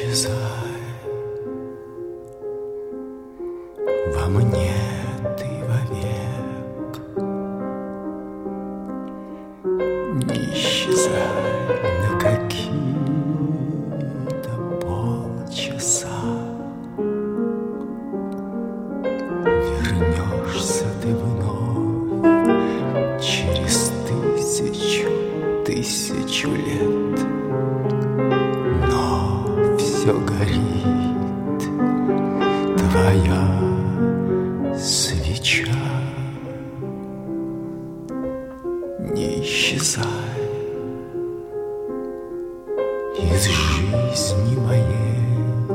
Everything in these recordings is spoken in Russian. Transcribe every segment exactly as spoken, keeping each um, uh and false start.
исчезай во мне ты вовек, не исчезай на какие-то полчаса. Вернешься ты вновь через тысячу, тысячу лет, но все горит твоя свеча. Не исчезай из жизни моей,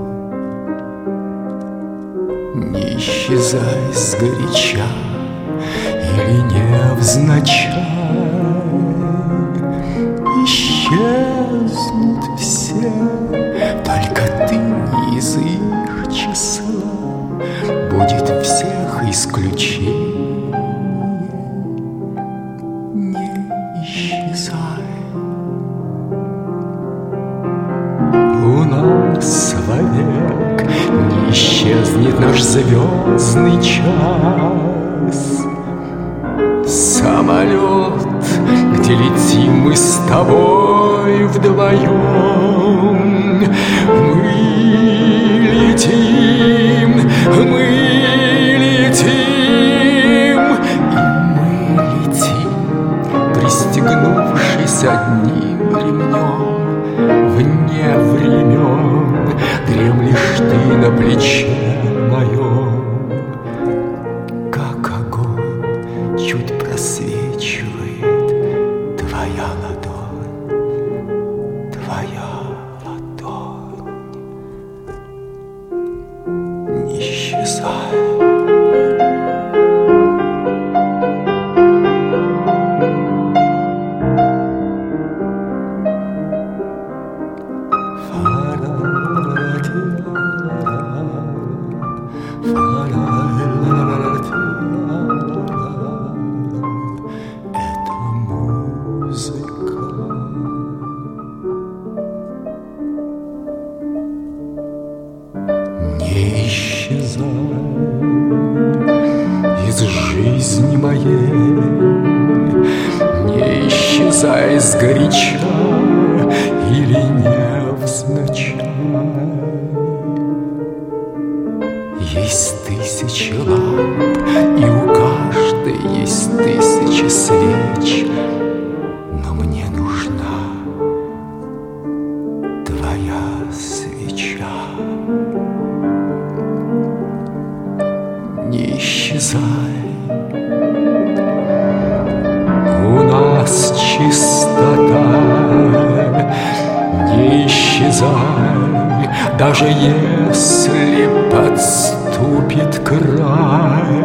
не исчезай сгоряча или невзначай. Исчезнут все, только ты не из их числа. Будет всех исключение, не исчезай. У нас вовек не исчезнет наш звездный час. Самолет, где летим мы с тобой вдвоем. Мы летим, мы летим, и мы летим, пристегнувшись одним ремнем. Вне времен дремлешь ты на плече моем. Как огонь чуть просвечивает твоя ладонь, твоя ладонь. Не исчезай. Это музыка. Не исчезай из жизни моей, не исчезай сгоряча или невзначай. Есть тысячи ламп, и у каждой есть тысячи свеч, но мне нужна твоя свеча. Не исчезай. У нас чистота. Не исчезай, даже если подступит край.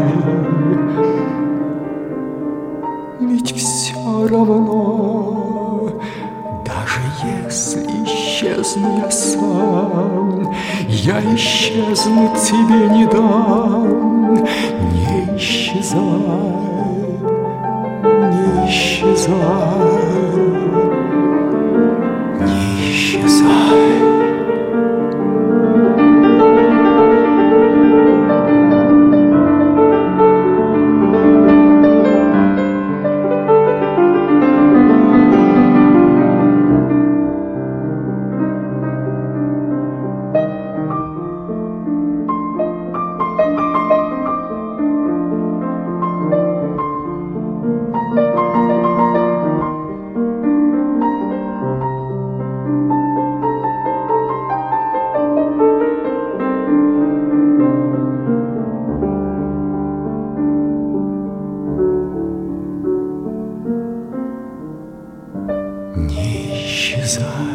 Ведь все равно, даже если исчезну я сам, я исчезнуть тебе не дам. Не исчезай, не исчезай, не исчезай. Не исчезай.